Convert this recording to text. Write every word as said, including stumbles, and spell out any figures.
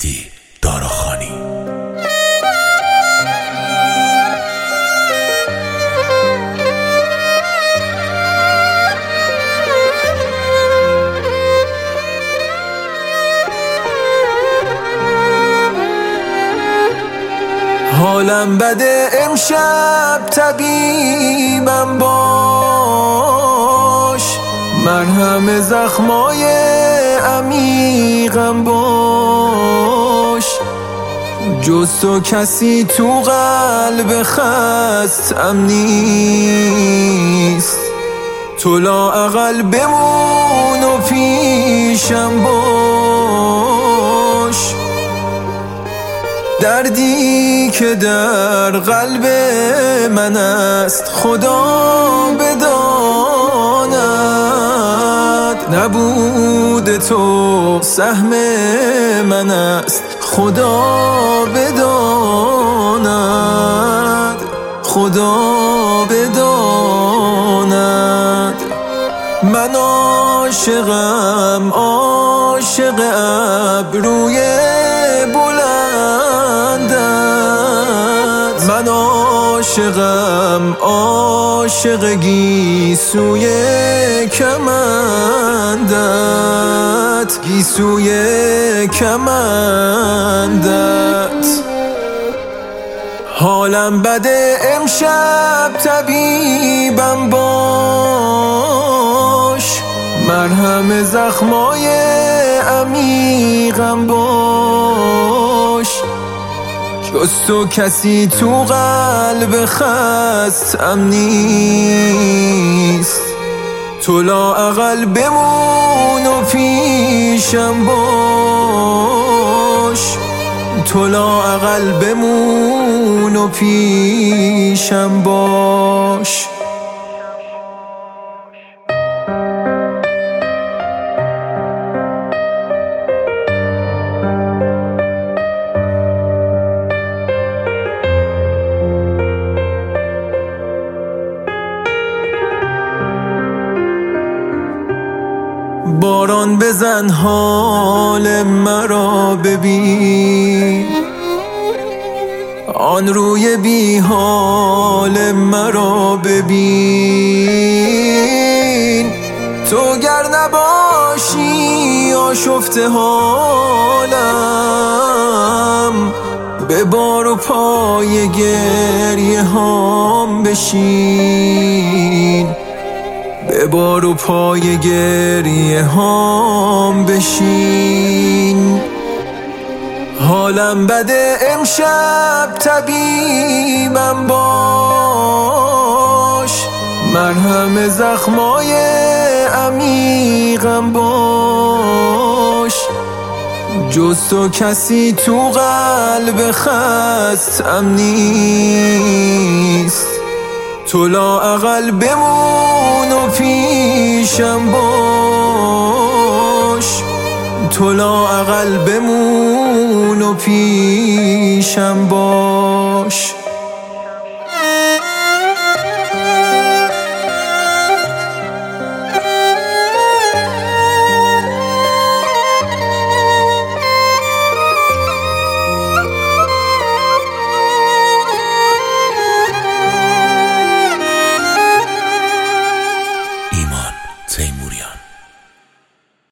مهدی داراخانی. حالم بده امشب طبیبم باش، مرهم زخمای عمیقم باش. جز تو کسی تو قلب خستم نیست، تو لااقل بمون و پیشم باش. دردی که در قلب من است خدا بداند، نبود تو سهم من است خدا بداند، خدا بداند. من عاشقم عاشق ابروی بلندت، من عاشقم عاشق گیسوی کمندت، گیسوی کمندت. حالم بده امشب طبیبم باش، مرهم زخمای عمیقم باش. جز تو کسی تو قلب خستم نیست، تو لااقل بمون و پیشم باش، تو لااقل بمون و پیشم باش. باران بزن حال مرا ببین، آن روی بی حال مرا ببین. تو گر نباشی آشفته حالم، به بار و پای گریه هام بشین، به بار و پای گریه هام بشین. حالم بده امشب طبیبم باش، مرهم زخمای عمیقم باش. جز تو کسی تو قلب خستم نیست، تو لااقل بمون و پیشم باش، تو لااقل بمون و پیشم باش.